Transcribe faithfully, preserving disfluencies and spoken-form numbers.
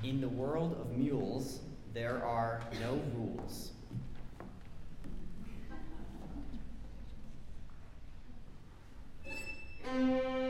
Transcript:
In the world of mules, there are no rules. Thank you.